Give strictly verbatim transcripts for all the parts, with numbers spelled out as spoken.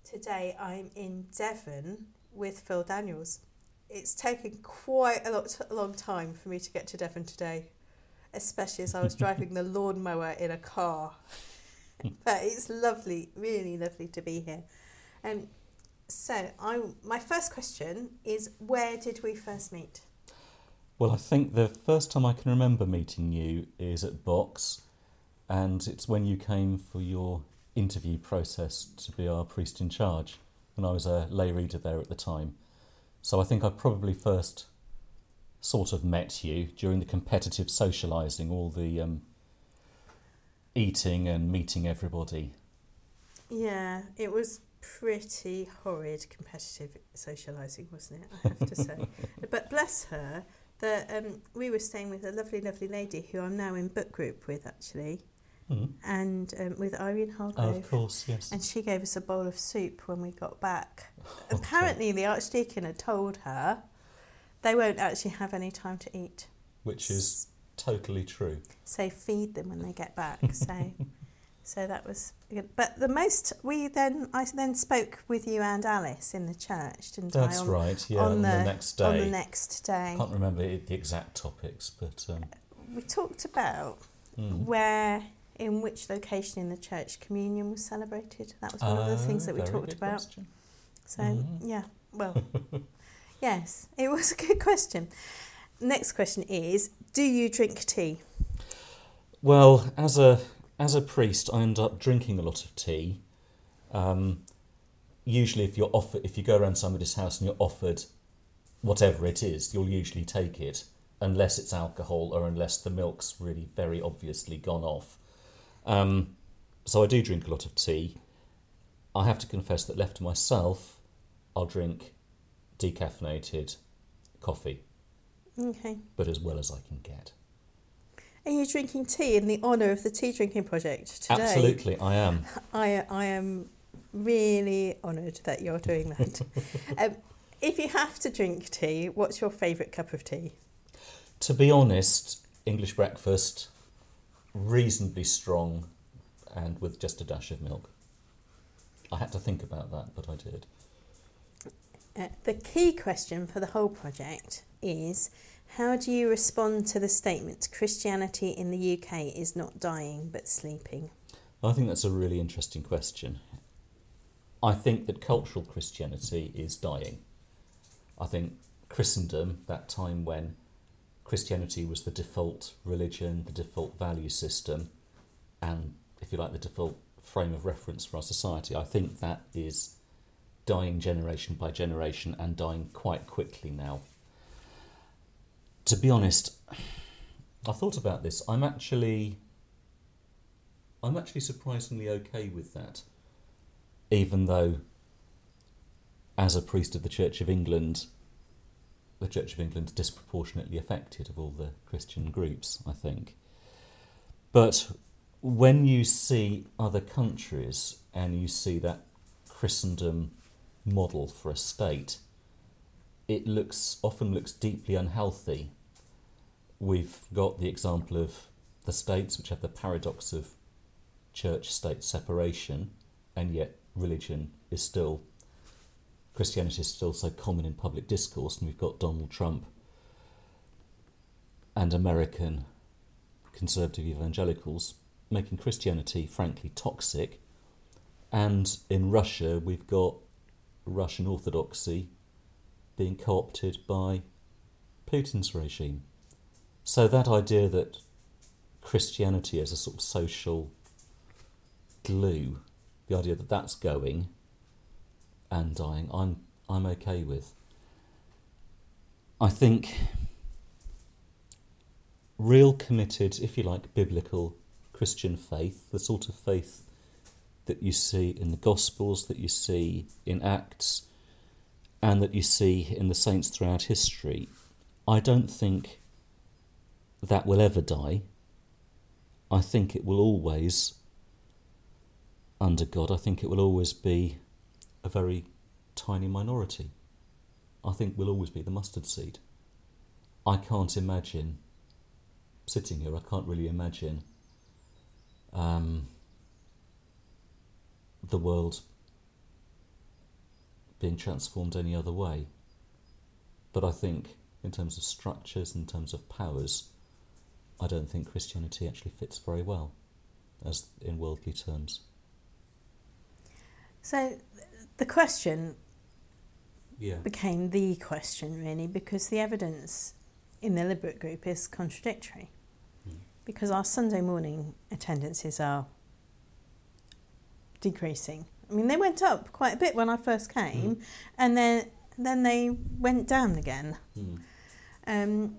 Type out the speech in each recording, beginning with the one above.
Today I'm in Devon with Phil Daniels. It's taken quite a lot, a long time for me to get to Devon today, especially as I was driving the lawnmower in a car. But it's lovely, really lovely to be here. Um, so I, my first question is, where did we first meet? Well, I think the first time I can remember meeting you is at Box, and it's when you came for your interview process to be our priest in charge, when I was a lay reader there at the time. So I think I probably first sort of met you during the competitive socialising, all the um, eating and meeting everybody. Yeah, it was pretty horrid competitive socialising, wasn't it, I have to say. But bless her, the, um, we were staying with a lovely, lovely lady who I'm now in book group with, actually, mm. and um, with Irene Hargrove. Oh, of course, yes. And she gave us a bowl of soup when we got back. Okay. Apparently the Archdeacon had told her they won't actually have any time to eat. Which is totally true. So feed them when they get back. So so that was good. But the most, we then, I then spoke with you and Alice in the church, didn't That's I? That's right, yeah, on, on the, the next day. On the next day. I can't remember the exact topics, but... Um, we talked about mm. where, in which location in the church communion was celebrated. That was one uh, of the things that we talked about. Question. So, mm. yeah, well, yes, it was a good question. Next question is, do you drink tea? Well, as a as a priest, I end up drinking a lot of tea. Um, usually, if you're offered, if you go around somebody's house and you're offered whatever it is, you'll usually take it, unless it's alcohol or unless the milk's really very obviously gone off. Um, so I do drink a lot of tea. I have to confess that left to myself, I'll drink decaffeinated coffee. Okay. But as well as I can get. Are you drinking tea in the honour of the Tea Drinking Project today? Absolutely, I am. I I am really honoured that you're doing that. um, if you have to drink tea, what's your favourite cup of tea? To be honest, English breakfast, reasonably strong and with just a dash of milk. I had to think about that, but I did. Uh, the key question for the whole project is, how do you respond to the statement, Christianity in the U K is not dying but sleeping? I think that's a really interesting question. I think that cultural Christianity is dying. I think Christendom, that time when Christianity was the default religion, the default value system, and, if you like, the default frame of reference for our society, I think that is dying generation by generation and dying quite quickly now. To be honest, I thought about this. I'm actually, I'm actually surprisingly okay with that, even though, as a priest of the Church of England, the Church of England is disproportionately affected of all the Christian groups, I think. But when you see other countries and you see that Christendom model for a state, it looks often looks deeply unhealthy. We've got the example of the states, which have the paradox of church-state separation, and yet religion is still, Christianity is still so common in public discourse, and we've got Donald Trump and American conservative evangelicals making Christianity, frankly, toxic. And in Russia, we've got Russian Orthodoxy being co-opted by Putin's regime. So that idea that Christianity as a sort of social glue, the idea that that's going and dying, I'm I'm okay with. I think real committed, if you like, biblical Christian faith, the sort of faith that you see in the Gospels, that you see in Acts, and that you see in the saints throughout history, I don't think that will ever die. I think it will always, under God, I think it will always be a very tiny minority. I think we'll always be the mustard seed. I can't imagine, sitting here, I can't really imagine um, the world being transformed any other way. But I think in terms of structures, in terms of powers, I don't think Christianity actually fits very well as in worldly terms. So the question Yeah. became the question, really, because the evidence in the Liberate group is contradictory. Mm. Because our Sunday morning attendances are decreasing. I mean, they went up quite a bit when I first came, Mm. and then then they went down again. Mm. Um,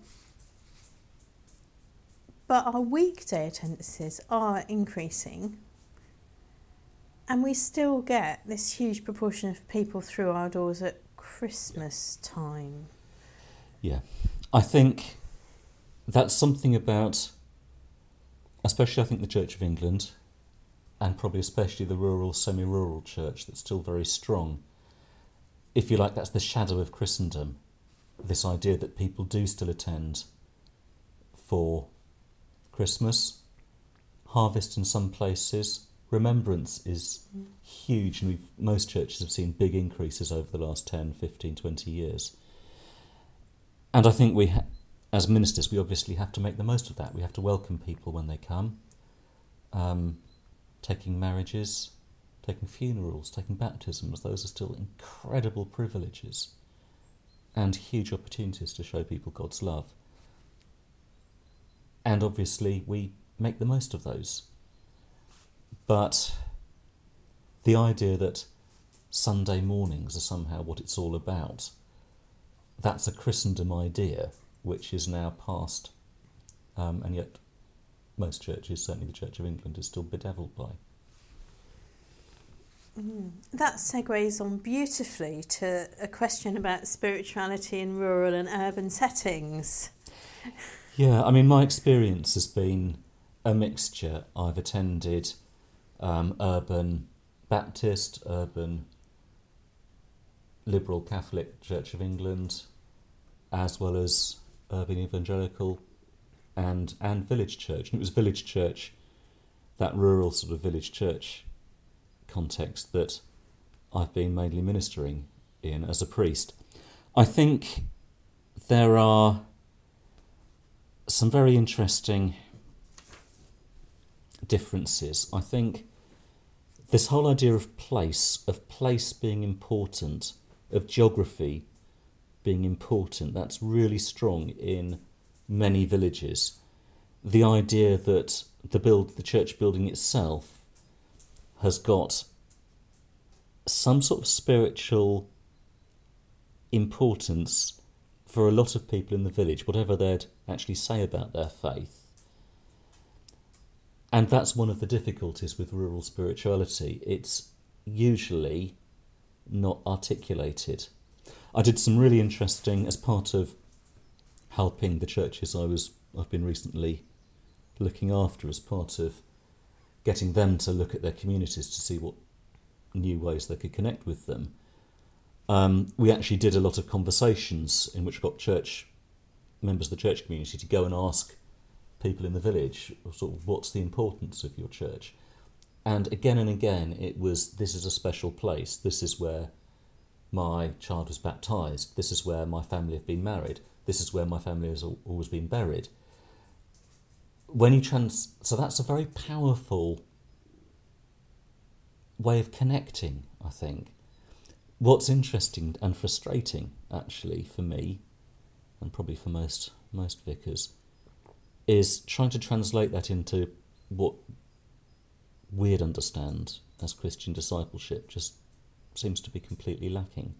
but our weekday attendances are increasing, and we still get this huge proportion of people through our doors at Christmas time. Yeah. I think that's something about, especially I think the Church of England, and probably especially the rural, semi-rural church, that's still very strong. If you like, that's the shadow of Christendom. This idea that people do still attend for Christmas, harvest in some places, remembrance is mm. huge, and we've, most churches have seen big increases over the last ten, fifteen, twenty years. And I think we, ha- as ministers, we obviously have to make the most of that. We have to welcome people when they come, um, taking marriages, taking funerals, taking baptisms. Those are still incredible privileges and huge opportunities to show people God's love. And obviously we make the most of those. But the idea that Sunday mornings are somehow what it's all about, that's a Christendom idea which is now past, um, and yet most churches, certainly the Church of England, is still bedevilled by. Mm. That segues on beautifully to a question about spirituality in rural and urban settings. Yeah, I mean, my experience has been a mixture. I've attended um, urban Baptist, urban Liberal Catholic Church of England, as well as urban evangelical and and village church. And it was village church, that rural sort of village church context, that I've been mainly ministering in as a priest. I think there are some very interesting differences. I think this whole idea of place, of place being important, of geography being important, that's really strong in many villages. The idea that the build, the church building itself has got some sort of spiritual importance for a lot of people in the village, whatever they'd actually say about their faith. And that's one of the difficulties with rural spirituality. It's usually not articulated. I did some really interesting, as part of helping the churches I was, I've been recently looking after, as part of getting them to look at their communities to see what new ways they could connect with them. Um, we actually did a lot of conversations in which we got church members of the church community to go and ask people in the village, sort of, what's the importance of your church? And again and again, it was, this is a special place. This is where my child was baptised. This is where my family have been married. This is where my family has always been buried. When you trans, so that's a very powerful way of connecting, I think. What's interesting and frustrating, actually, for me, and probably for most most vicars, is trying to translate that into what we'd understand as Christian discipleship just seems to be completely lacking.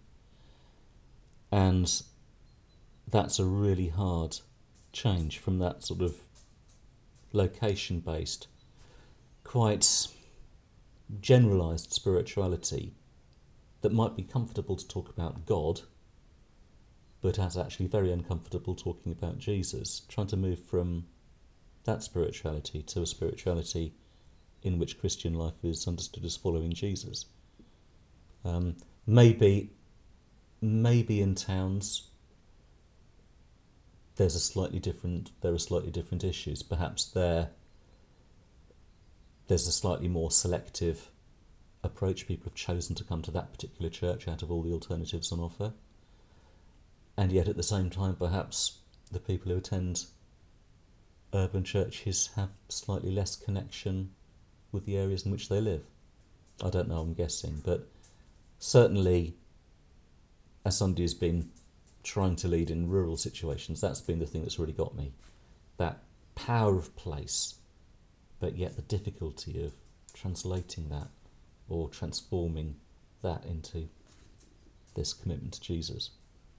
And that's a really hard change from that sort of location-based, quite generalised spirituality that might be comfortable to talk about God, but is actually very uncomfortable talking about Jesus, trying to move from that spirituality to a spirituality in which Christian life is understood as following Jesus. Um, maybe, maybe in towns there's a slightly different. There are slightly different issues. Perhaps there there's a slightly more selective approach. People have chosen to come to that particular church out of all the alternatives on offer. And yet at the same time, perhaps the people who attend urban churches have slightly less connection with the areas in which they live. I don't know, I'm guessing. But certainly, as somebody who's been trying to lead in rural situations, that's been the thing that's really got me. That power of place, but yet the difficulty of translating that or transforming that into this commitment to Jesus.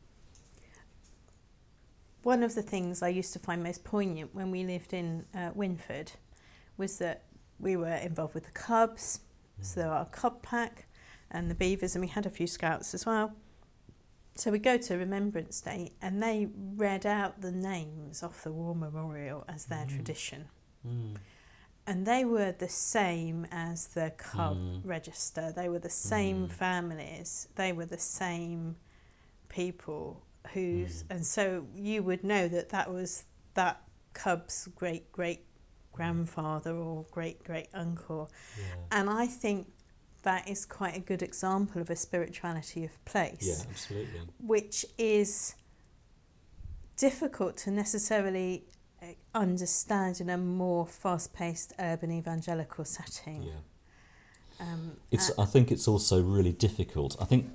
One of the things I used to find most poignant when we lived in uh, Winford was that we were involved with the Cubs, mm. so our Cub Pack and the Beavers, and we had a few Scouts as well. So we go to Remembrance Day and they read out the names off the War Memorial as their mm. tradition. Mm. And they were the same as the Cub mm. register. They were the same mm. families. They were the same people who's... Mm. And so you would know that that was that Cub's great-great-grandfather or great-great-uncle. Yeah. And I think that is quite a good example of a spirituality of place. Yeah, absolutely. Which is difficult to necessarily understand in a more fast-paced urban evangelical setting. Yeah. Um, it's. uh, I think it's also really difficult. I think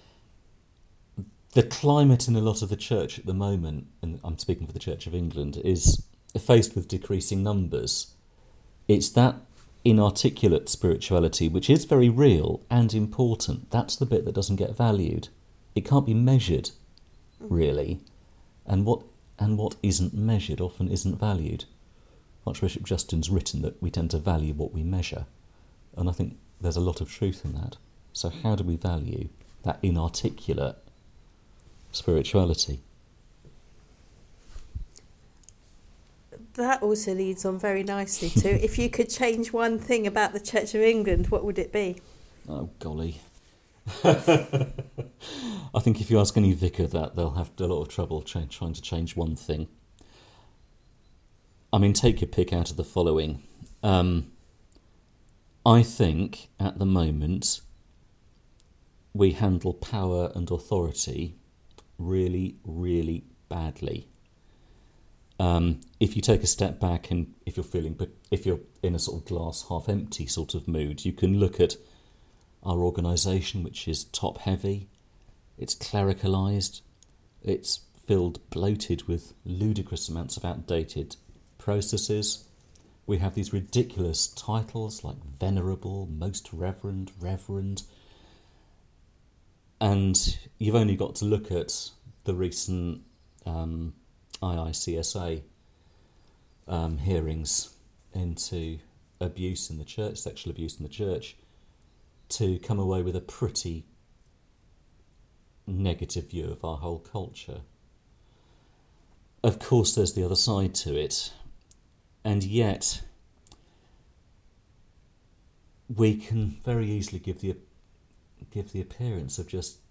the climate in a lot of the church at the moment, and I'm speaking for the Church of England, is faced with decreasing numbers. It's that inarticulate spirituality, which is very real and important. That's the bit that doesn't get valued. It can't be measured, really, and what and what isn't measured often isn't valued. Archbishop Justin's written that we tend to value what we measure, and I think there's a lot of truth in that. So how do we value that inarticulate spirituality? That also leads on very nicely to, if you could change one thing about the Church of England, what would it be? Oh, golly. I think if you ask any vicar that, they'll have a lot of trouble ch- trying to change one thing. I mean, take your pick out of the following. Um, I think, at the moment, we handle power and authority really, really badly. Um, if you take a step back and if you're feeling, if you're in a sort of glass half empty sort of mood, you can look at our organisation, which is top heavy. It's clericalised. It's filled, bloated with ludicrous amounts of outdated processes. We have these ridiculous titles like Venerable, Most Reverend, Reverend. And you've only got to look at the recent um, I I C S A um, hearings into abuse in the church, sexual abuse in the church, to come away with a pretty negative view of our whole culture. Of course, there's the other side to it, and yet we can very easily give the give the appearance of just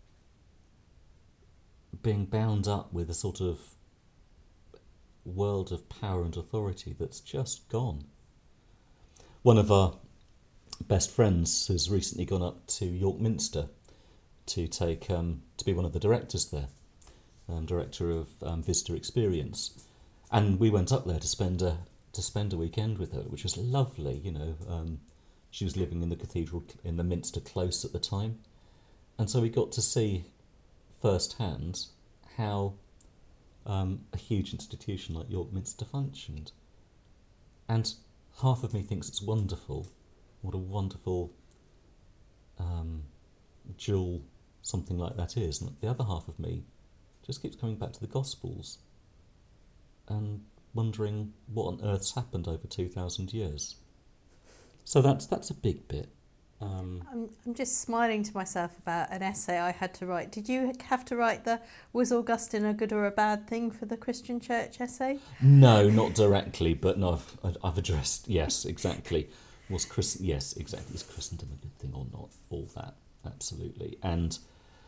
being bound up with a sort of world of power and authority that's just gone. One of our best friends has recently gone up to York Minster to take um, to be one of the directors there, um, director of um, Visitor Experience, and we went up there to spend a to spend a weekend with her, which was lovely. You know, um, she was living in the cathedral in the Minster Close at the time, and so we got to see firsthand how um, a huge institution like York Minster functioned. And half of me thinks it's wonderful. What a wonderful um, jewel something like that is. And the other half of me just keeps coming back to the Gospels and wondering what on earth's happened over two thousand years. So that's that's a big bit. Um, I'm, I'm just smiling to myself about an essay I had to write. Did you have to write the "Was Augustine a good or a bad thing for the Christian Church" essay? No, not directly, but no, I've, I've addressed, yes, exactly. Was Christ- yes, exactly. Is Christendom a good thing or not? All that, absolutely. And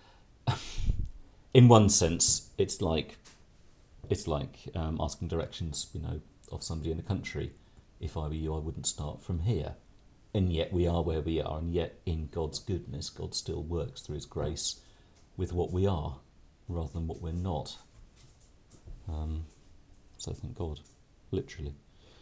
in one sense, it's like it's like um, asking directions, you know, of somebody in the country. If I were you, I wouldn't start from here. and yet we are where we are, and yet in God's goodness, God still works through his grace with what we are rather than what we're not. Um, so thank God, literally.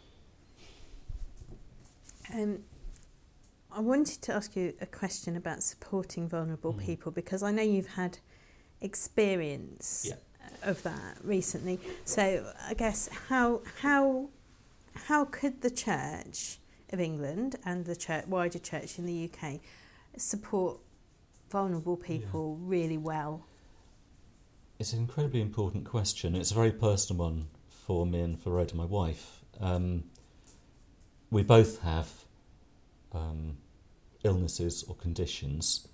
Um, I wanted to ask you a question about supporting vulnerable mm. people, because I know you've had experience yeah. of that recently. So I guess how how how could the Church of England and the church, wider church in the U K support vulnerable people yeah. really well? It's an incredibly important question. It's a very personal one for me and for Rhoda, my wife. Um, we both have um, illnesses or conditions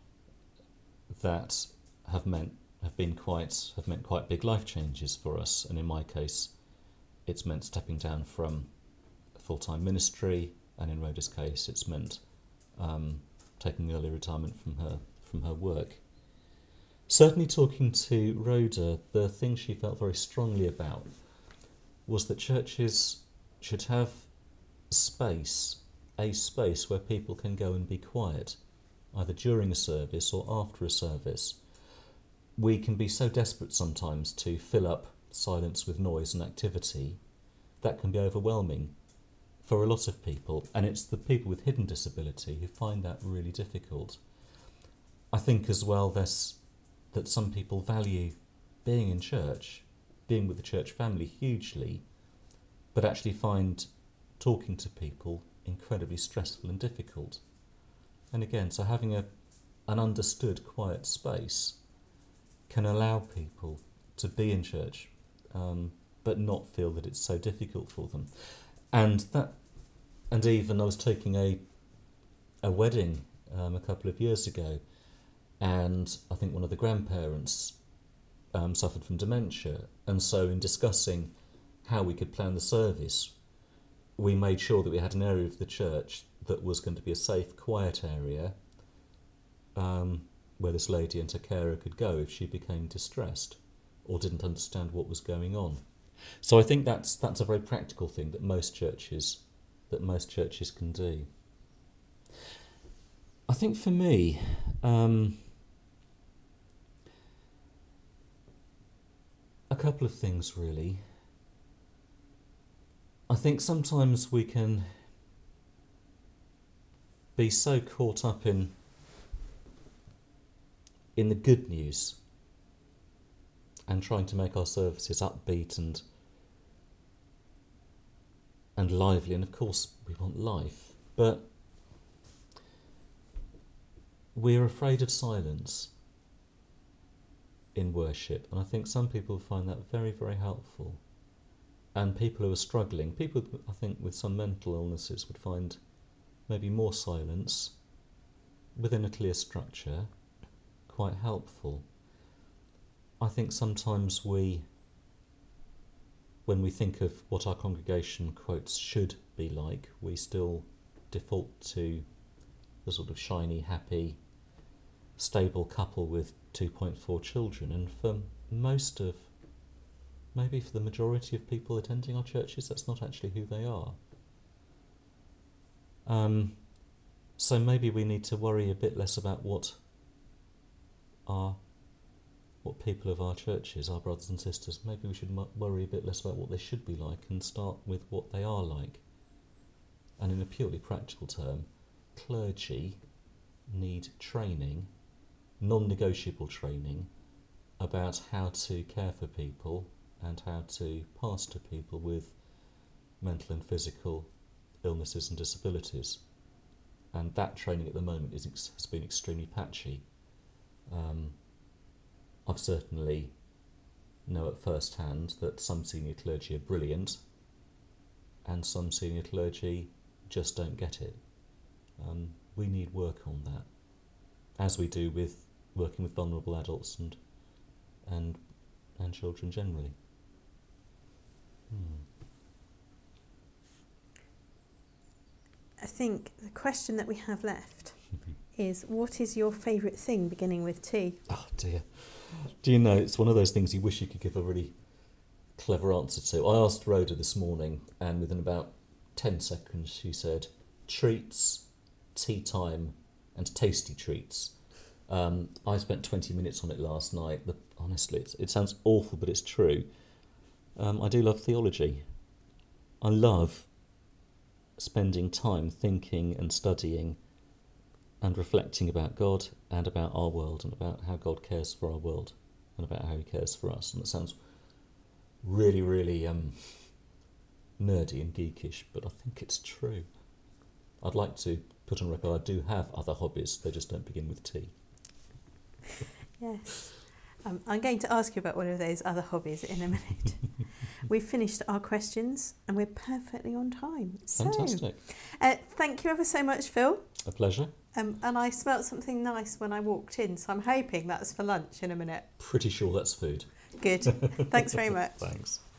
that have meant have been quite have meant quite big life changes for us. And in my case, it's meant stepping down from full-time ministry, and in Rhoda's case, it's meant um, taking early retirement from her from her work. Certainly, talking to Rhoda, the thing she felt very strongly about was that churches should have space, a space where people can go and be quiet, either during a service or after a service. We can be so desperate sometimes to fill up silence with noise and activity. That can be overwhelming for a lot of people, and it's the people with hidden disability who find that really difficult. I think as well there's that some people value being in church, being with the church family hugely, but actually find talking to people incredibly stressful and difficult. And again, so having a an understood quiet space can allow people to be in church, um, but not feel that it's so difficult for them. And that, and even I was taking a a wedding um, a couple of years ago, and I think one of the grandparents um, suffered from dementia, and so in discussing how we could plan the service, we made sure that we had an area of the church that was going to be a safe, quiet area um, where this lady and her carer could go if she became distressed or didn't understand what was going on. So I think that's that's a very practical thing that most churches that most churches can do. I think for me, um, a couple of things really. I think sometimes we can be so caught up in in the good news and trying to make our services upbeat and and lively, and of course we want life, but we're afraid of silence in worship, and I think some people find that very, very helpful. And people who are struggling, people I think with some mental illnesses would find maybe more silence within a clear structure quite helpful. I think sometimes we, when we think of what our congregation quotes should be like, we still default to the sort of shiny, happy, stable couple with two point four children. And for most of, maybe for the majority of people attending our churches, that's not actually who they are. Um, so maybe we need to worry a bit less about what our what people of our churches, our brothers and sisters, maybe we should m- worry a bit less about what they should be like and start with what they are like. And in a purely practical term, clergy need training, non-negotiable training, about how to care for people and how to pastor people with mental and physical illnesses and disabilities. And that training at the moment is ex- has been extremely patchy. Um, I've certainly know at first hand that some senior clergy are brilliant and some senior clergy just don't get it. Um, we need work on that, as we do with working with vulnerable adults and and and children generally. Hmm. I think the question that we have left is, what is your favourite thing beginning with T? Oh dear. Do you know, it's one of those things you wish you could give a really clever answer to. I asked Rhoda this morning, and within about ten seconds she said treats, tea time and tasty treats. Um, I spent twenty minutes on it last night. The, honestly, it's, it sounds awful, but it's true. Um, I do love theology. I love spending time thinking and studying and reflecting about God and about our world and about how God cares for our world and about how he cares for us. And it sounds really, really um, nerdy and geekish, but I think it's true. I'd like to put on record I do have other hobbies, they just don't begin with T. Yes. Um, I'm going to ask you about one of those other hobbies in a minute. We've finished our questions and we're perfectly on time. So, Fantastic. Uh, thank you ever so much, Phil. A pleasure. Um, and I smelt something nice when I walked in, so I'm hoping that's for lunch in a minute. Pretty sure that's food. Good. Thanks very much. Thanks.